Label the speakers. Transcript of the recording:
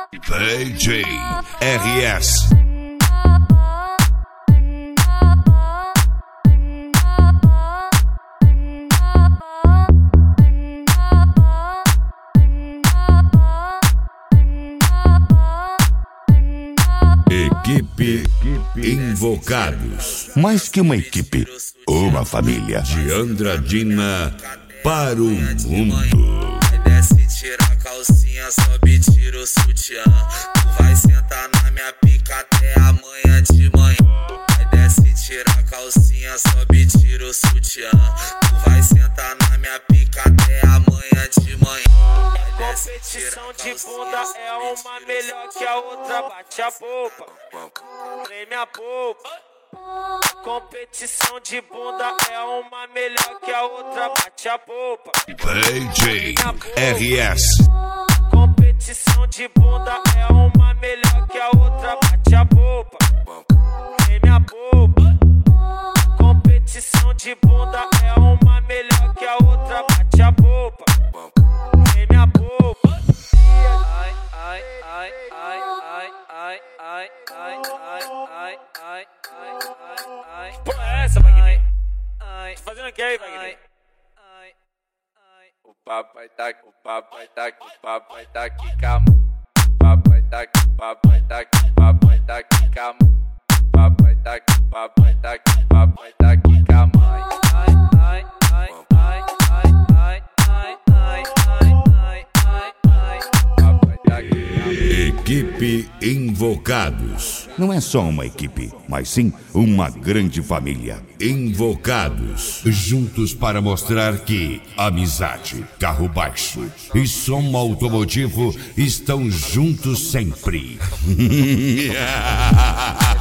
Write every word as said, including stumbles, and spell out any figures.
Speaker 1: D J R S. Equipe Invocados. Mais que uma equipe, uma família. De Andradina para o mundo.
Speaker 2: Desce, tira a calcinha, sobe, tira o sutiã. Tu vai sentar na minha pica até amanhã de manhã. Desce, tira a calcinha, sobe, tira o sutiã. Tu vai sentar na minha pica até amanhã de manhã. Competição de bunda é uma melhor que a outra. Bate a polpa, treme a polpa. Competição de bunda é uma melhor que a outra. Bate a polpa,
Speaker 1: D J R S.
Speaker 2: Competição de bunda é uma melhor que a outra. Bate a polpa, treme a polpa. Competição de bunda é uma melhor que a outra. Bate a polpa, treme a polpa. Ai, ai, ai, ai, ai, ai, ai, ai, ai, ai, ai, ai, ai.
Speaker 3: Porra, é essa, Wagner?
Speaker 2: Ai,
Speaker 3: Tá fazendo o que aí, Wagner?
Speaker 2: ai, ai, ai. O papai tá aqui, o papai tá aqui, o papai tá aqui, calma. O papai tá aqui, o papai tá aqui, o papai tá aqui, calma. O papai tá aqui, o papai tá aqui, o papai tá aqui, calma. Ai, ai, ai, ai, ai, ai, ai, ai, ai, ai, ai, ai. Papai tá aqui.
Speaker 1: Equipe Invocados. Não é só uma equipe, mas sim uma grande família. Invocados. Juntos para mostrar que amizade, carro baixo e som automotivo estão juntos sempre.